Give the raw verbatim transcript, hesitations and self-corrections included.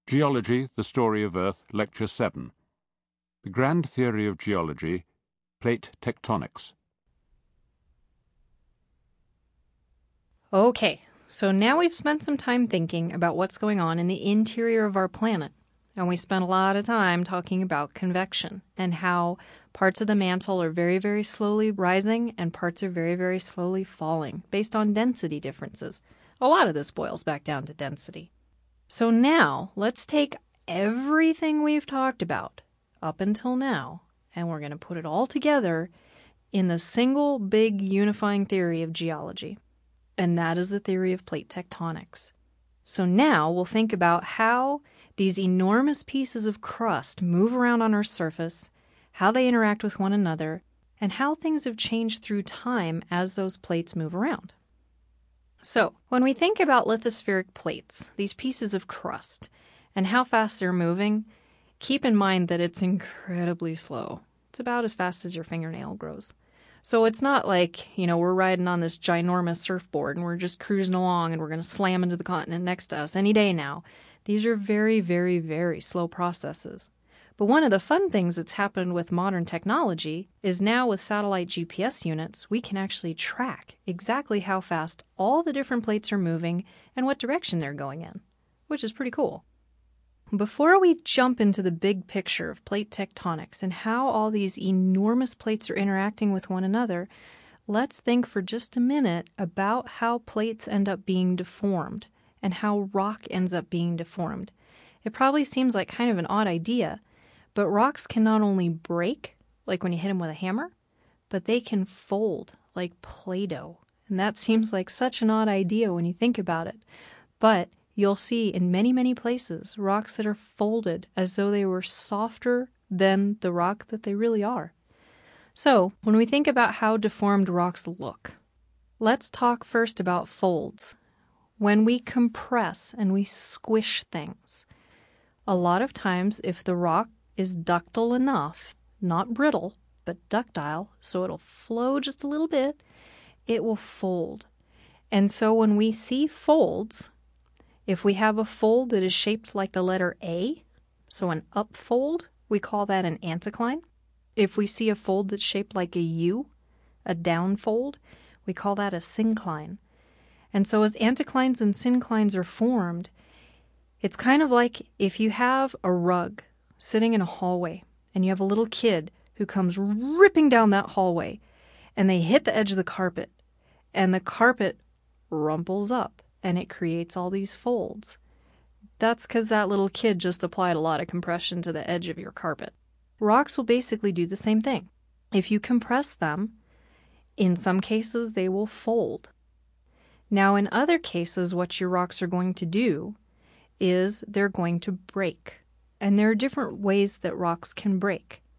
Geology, the Story of Earth, Lecture seven. The Grand Theory of Geology, Plate Tectonics. Okay, so now we've spent some time thinking about what's going on in the interior of our planet. And we spent a lot of time talking about convection and how parts of the mantle are very, very slowly rising and parts are very, very slowly falling based on density differences. A lot of this boils back down to density. So now let's take everything we've talked about up until now and we're going to put it all together in the single big unifying theory of geology. And that is the theory of plate tectonics. So now we'll think about how these enormous pieces of crust move around on our surface, how they interact with one another, and how things have changed through time as those plates move around. So, when we think about lithospheric plates, these pieces of crust, and how fast they're moving, keep in mind that it's incredibly slow. It's about as fast as your fingernail grows. So it's not like, you know, we're riding on this ginormous surfboard and we're just cruising along and we're going to slam into the continent next to us any day now. These are very, very, very slow processes. But one of the fun things that's happened with modern technology is now with satellite G P S units, we can actually track exactly how fast all the different plates are moving and what direction they're going in, which is pretty cool. Before we jump into the big picture of plate tectonics and how all these enormous plates are interacting with one another, let's think for just a minute about how plates end up being deformed and how rock ends up being deformed. It probably seems like kind of an odd idea, but rocks can not only break, like when you hit them with a hammer, but they can fold like Play-Doh. And that seems like such an odd idea when you think about it. But you'll see in many, many places rocks that are folded as though they were softer than the rock that they really are. So, when we think about how deformed rocks look, let's talk first about folds. When we compress and we squish things, a lot of times if the rock is ductile enough, not brittle, but ductile, so it'll flow just a little bit, it will fold. And so when we see folds, if we have a fold that is shaped like the letter A, so an upfold, we call that an anticline. If we see a fold that's shaped like a U, a downfold, we call that a syncline. And so as anticlines and synclines are formed, it's kind of like if you have a rug sitting in a hallway and you have a little kid who comes ripping down that hallway and they hit the edge of the carpet and the carpet rumples up and it creates all these folds. That's because that little kid just applied a lot of compression to the edge of your carpet. Rocks will basically do the same thing. If you compress them, in some cases they will fold. Now in other cases what your rocks are going to do is they're going to break. And there are different ways that rocks can break.